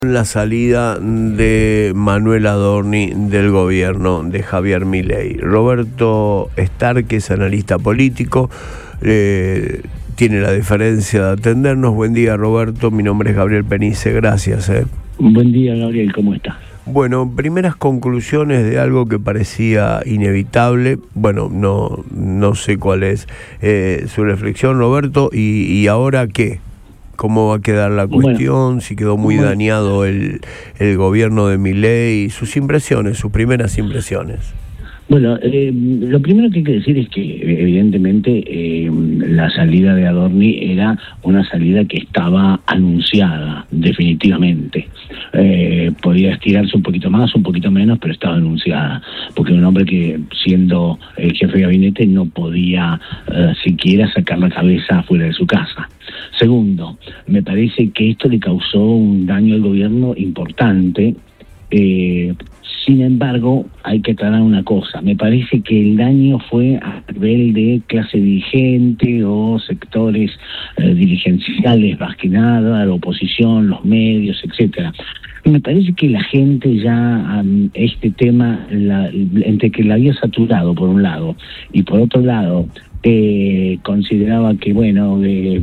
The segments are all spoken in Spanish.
La salida de Manuel Adorni del gobierno de Javier Milei. Roberto Stark, que es analista político, tiene la deferencia de atendernos. Buen día, Roberto. Mi nombre es Gabriel Penice. Gracias. Buen día, Gabriel. ¿Cómo está? Bueno, primeras conclusiones de algo que parecía inevitable. Bueno, no sé cuál es su reflexión, Roberto. ¿Y ahora qué? ¿Cómo va a quedar la cuestión? Si quedó muy dañado el gobierno de Milei, sus primeras impresiones. Bueno, lo primero que hay que decir es que evidentemente la salida de Adorni era una salida que estaba anunciada definitivamente. Podía estirarse un poquito más, un poquito menos, pero estaba anunciada, porque un hombre que siendo el jefe de gabinete no podía siquiera sacar la cabeza fuera de su casa. Segundo, me parece que esto le causó un daño al gobierno importante. Sin embargo, hay que aclarar una cosa. Me parece que el daño fue a nivel de clase dirigente o sectores dirigenciales, más que nada, la oposición, los medios, etcétera. Me parece que la gente ya este tema, entre que la había saturado por un lado y por otro lado consideraba que bueno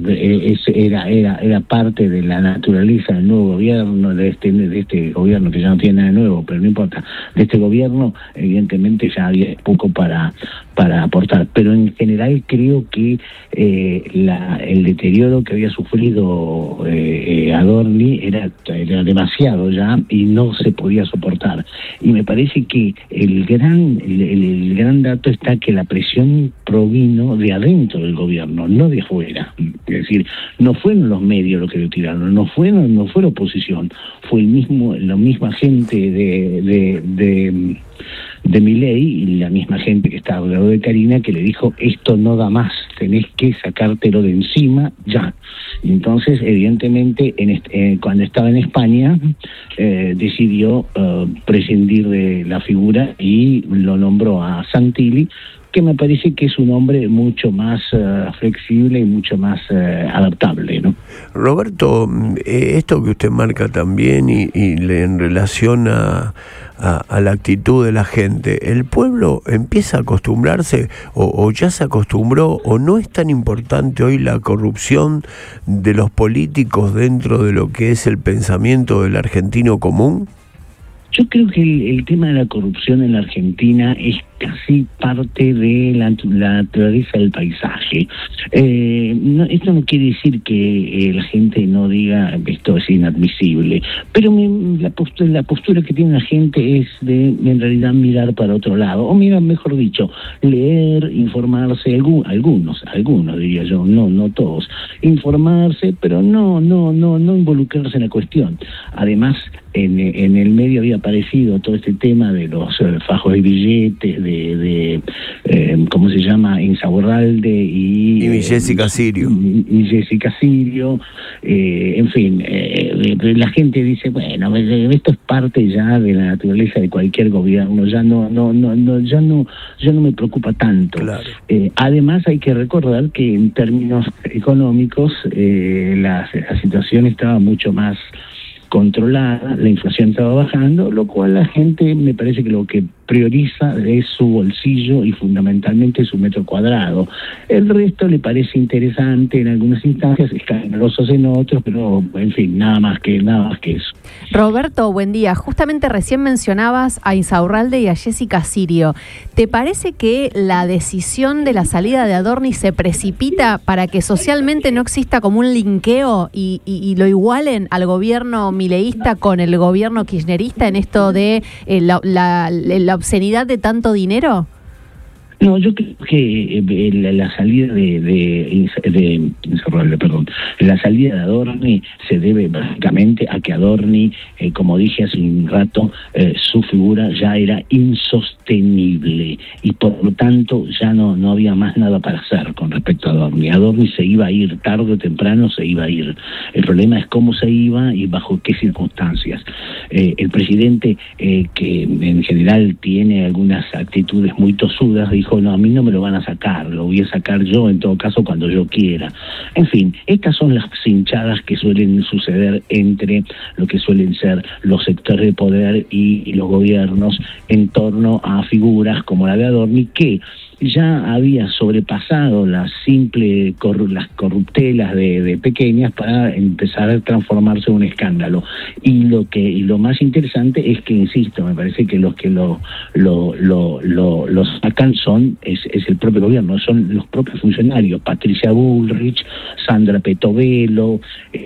era parte de la naturaleza del nuevo gobierno, de este gobierno que ya no tiene nada de nuevo, pero no importa, de este gobierno evidentemente ya había poco para aportar, pero en general creo que el deterioro que había sufrido Adorni era demasiado ya y no se podía soportar, y me parece que el gran dato está que la presión provino de adentro del gobierno, no de afuera. Es decir, no fueron los medios los que lo tiraron, no fue la oposición, fue la misma gente de Milei y la misma gente que estaba al lado de Karina que le dijo: esto no da más, tenés que sacártelo de encima ya. Y entonces, evidentemente, cuando estaba en España, decidió prescindir de la figura y lo nombró a Santilli, que me parece que es un hombre mucho más flexible y mucho más adaptable, ¿no? Roberto, esto que usted marca también y en relación a la actitud de la gente, ¿el pueblo empieza a acostumbrarse o ya se acostumbró, o no es tan importante hoy la corrupción de los políticos dentro de lo que es el pensamiento del argentino común? Yo creo que el tema de la corrupción en la Argentina es casi parte de la naturaleza del paisaje. Esto no quiere decir que la gente no diga esto es inadmisible, pero la postura que tiene la gente es de en realidad mirar para otro lado, o mejor dicho, leer, informarse, algunos diría yo, no todos, informarse, pero no involucrarse en la cuestión. Además, en el medio había aparecido todo este tema de los fajos de billetes, ¿cómo se llama? Insaurralde y Jessica Sirio. Y Jessica Sirio, en fin, la gente dice, bueno, esto es parte ya de la naturaleza de cualquier gobierno, ya no me preocupa tanto. Claro. Además hay que recordar que en términos económicos la situación estaba mucho más controlada, la inflación estaba bajando, lo cual la gente me parece que lo que prioriza es su bolsillo y fundamentalmente su metro cuadrado. El resto le parece interesante en algunas instancias, escandalosos en otros, pero en fin, nada más que eso. Roberto, buen día. Justamente recién mencionabas a Insaurralde y a Jessica Sirio. ¿Te parece que la decisión de la salida de Adorni se precipita para que socialmente no exista como un linkeo y lo igualen al gobierno mileísta con el gobierno kirchnerista en esto de la obscenidad de tanto dinero? No, yo creo que la salida la salida de Adorni se debe básicamente a que Adorni, como dije hace un rato, su figura ya era insostenible y por lo tanto ya no había más nada para hacer con respecto a Adorni. Adorni se iba a ir, tarde o temprano se iba a ir. El problema es cómo se iba y bajo qué circunstancias. el presidente, que en general tiene algunas actitudes muy tosudas, dijo, no, a mí no me lo van a sacar, lo voy a sacar yo en todo caso cuando yo quiera. En fin, estas son las hinchadas que suelen suceder entre lo que suelen ser los sectores de poder y los gobiernos en torno a figuras como la de Adorni, que ya había sobrepasado las corruptelas de pequeñas para empezar a transformarse en un escándalo. Y lo más interesante es que, insisto, me parece que los que lo sacan es el propio gobierno, son los propios funcionarios, Patricia Bullrich, Sandra Petovelo,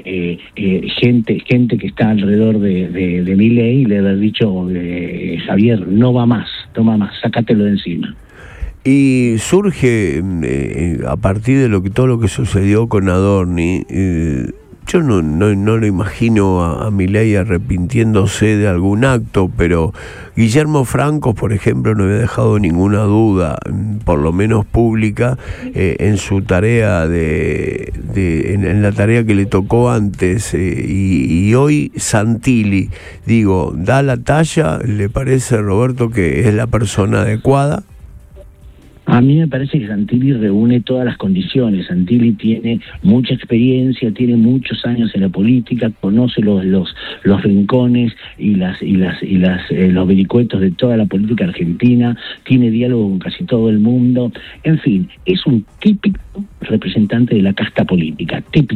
gente que está alrededor de Milei, le haber dicho, Javier, no va más, sácatelo de encima. Y surge a partir de todo lo que sucedió con Adorni, yo no lo imagino a Milei arrepintiéndose de algún acto, pero Guillermo Franco, por ejemplo, no había dejado ninguna duda, por lo menos pública, en su tarea en la tarea que le tocó antes, y hoy Santilli, digo, da la talla. ¿Le parece, Roberto, que es la persona adecuada? A mí me parece que Santilli reúne todas las condiciones. Santilli tiene mucha experiencia, tiene muchos años en la política, conoce los rincones y los vericuetos de toda la política argentina, tiene diálogo con casi todo el mundo. En fin, es un típico representante de la casta política, y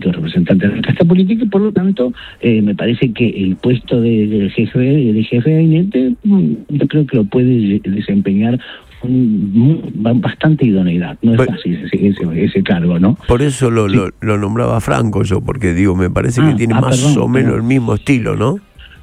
por lo tanto me parece que el puesto de jefe de gabinete, yo creo que lo puede desempeñar bastante idoneidad. No es fácil ese cargo, ¿no? Por eso lo nombraba Franco yo, porque digo, me parece que tiene o menos el mismo estilo, ¿no?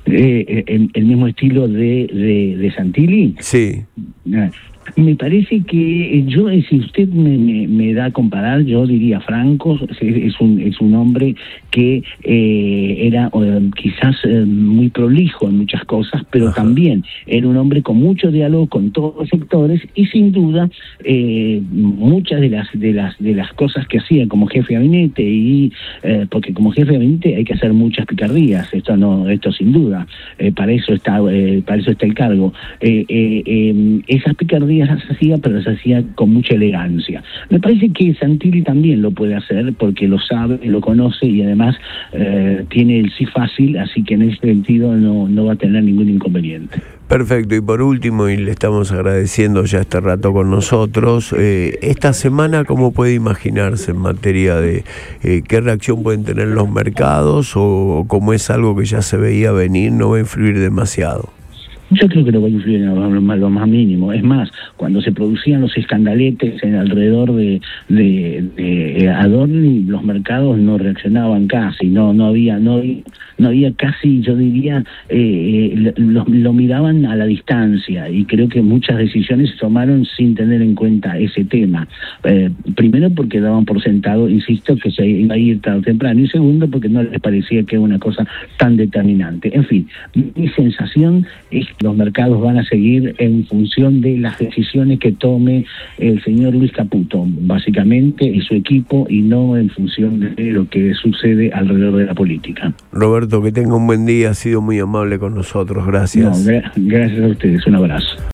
El mismo estilo de Santilli. Sí. Me parece que si usted me da a comparar, yo diría Franco es un hombre que era quizás muy prolijo en muchas cosas, pero Ajá. También era un hombre con mucho diálogo con todos los sectores y sin duda muchas de las cosas que hacía como jefe de gabinete porque como jefe de gabinete hay que hacer muchas picardías, esto sin duda, para eso está el cargo. Esas picardías las hacía, pero las hacía con mucha elegancia. Me parece que Santilli también lo puede hacer porque lo sabe, lo conoce y además tiene el sí fácil, así que en ese sentido no va a tener ningún inconveniente. Perfecto, y por último, y le estamos agradeciendo ya este rato con nosotros, esta semana, ¿cómo puede imaginarse en materia de qué reacción pueden tener los mercados o cómo es algo que ya se veía venir, no va a influir demasiado? Yo creo que no va a influir en lo más mínimo. Es más, cuando se producían los escandaletes alrededor de Adorni, los mercados no reaccionaban casi, no había casi, yo diría, lo miraban a la distancia, y creo que muchas decisiones se tomaron sin tener en cuenta ese tema. Primero porque daban por sentado, insisto, que se iba a ir tarde o temprano, y segundo porque no les parecía que era una cosa tan determinante. En fin, mi sensación es que los mercados van a seguir en función de las decisiones que tome el señor Luis Caputo, básicamente, y su equipo, y no en función de lo que sucede alrededor de la política. Roberto, que tenga un buen día, ha sido muy amable con nosotros, gracias. Gracias a ustedes, un abrazo.